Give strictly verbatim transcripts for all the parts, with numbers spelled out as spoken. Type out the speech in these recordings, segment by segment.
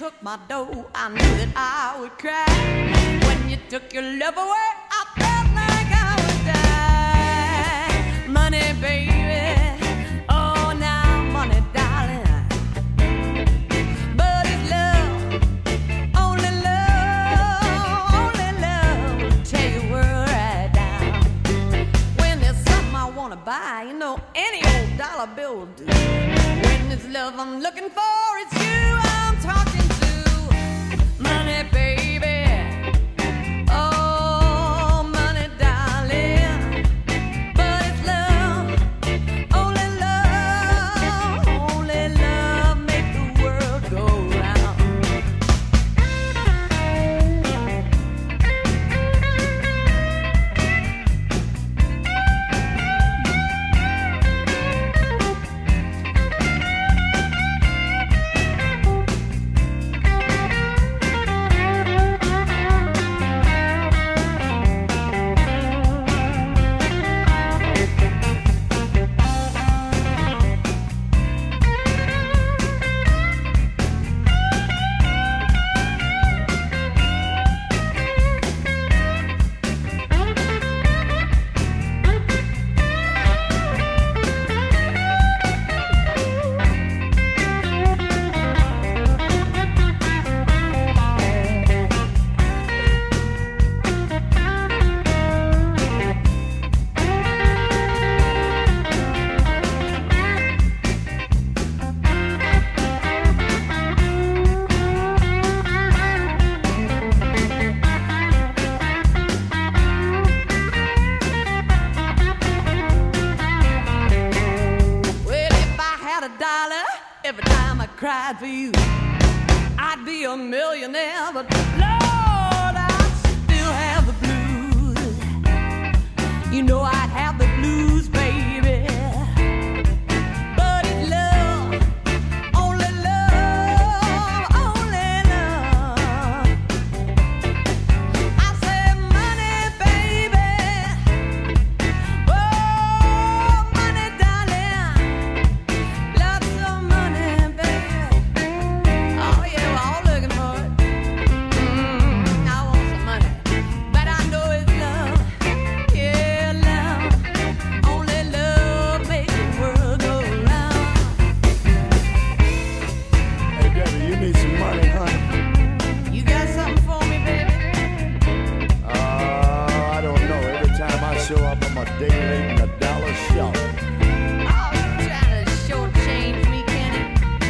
took my dough, I knew that I would cry. When you took your love away, I felt like I would die. Money, baby, oh now money, darling. But it's love, only love, only love will tear your world right down. When there's something I wanna buy, you know, any old dollar bill will do. When there's love I'm looking for, it's you I'm talking to. Money, baby, oh, money, darling. But it's love, only love, only love make the world go round. Every time I cried for you, I'd be a millionaire, but Lord, I'd still have the blues. You know I'd have the blues, baby. But it's love, only love, only love. I say money, baby. Oh, money, darling. Lots of money, baby. Oh, yeah, we're all looking for it. Mm, I want some money. But I know it's love. Yeah, love. Only love makes the world go round. Hey, Debbie, you need some money, honey. You got something for me, baby? Uh, I don't know. Every time I show up, I'm a day late and a dollar short. Oh, you trying to shortchange me, Kenny?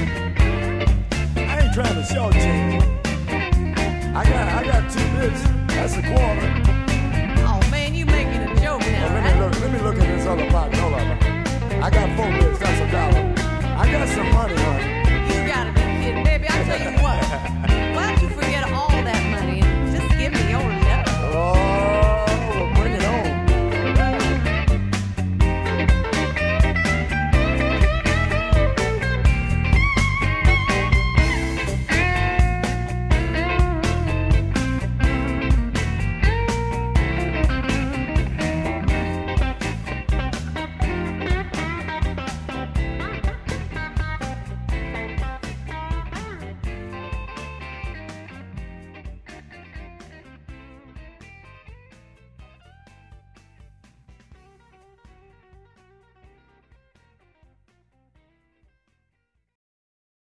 I ain't trying to shortchange you. I got, I got two bits. That's a quarter. Oh, man, you making a joke Oh, now, let me right? look. Let me look at this other pot. Hold on. I got four bits. That's a dollar. I got some money, honey.